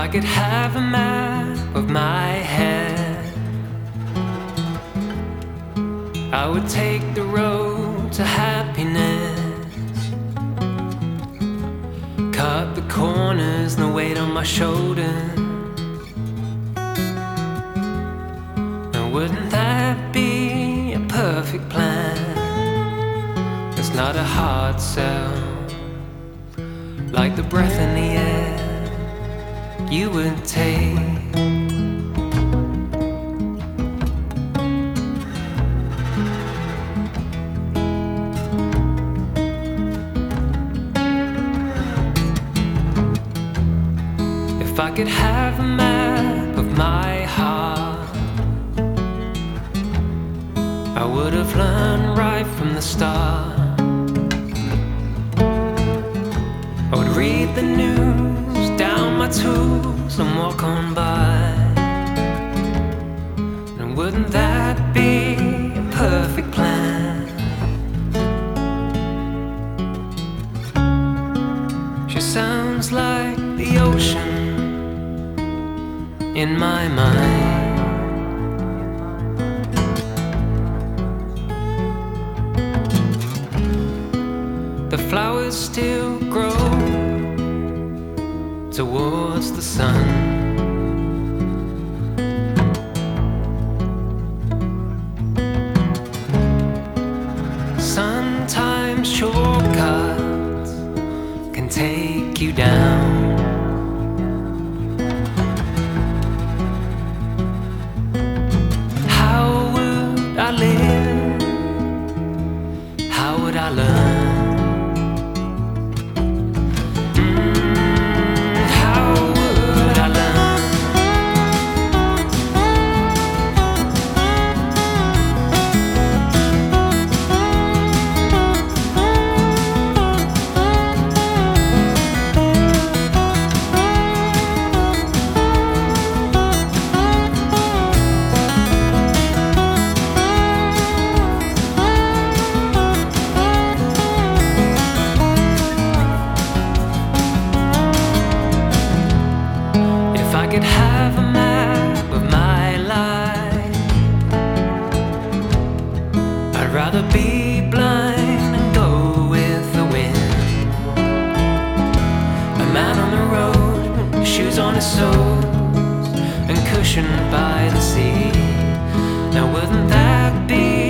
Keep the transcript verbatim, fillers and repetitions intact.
I could have a map of my head, I would take the road to happiness, cut the corners and the weight on my shoulders. And wouldn't that be a perfect plan? It's not a hard sell, like the breath in the air you would take. If I could have a map of my heart, I would have learned right from the start. I would read the news down my tools and walk on by. And wouldn't that be a perfect plan? She sounds like the ocean in my mind. The flowers still grow towards the sun. Sometimes shortcuts can take you down. How would I live? How would I learn? If I could have a map of my life, I'd rather be blind and go with the wind. A man on the road, shoes on his soles, and cushioned by the sea. Now wouldn't that be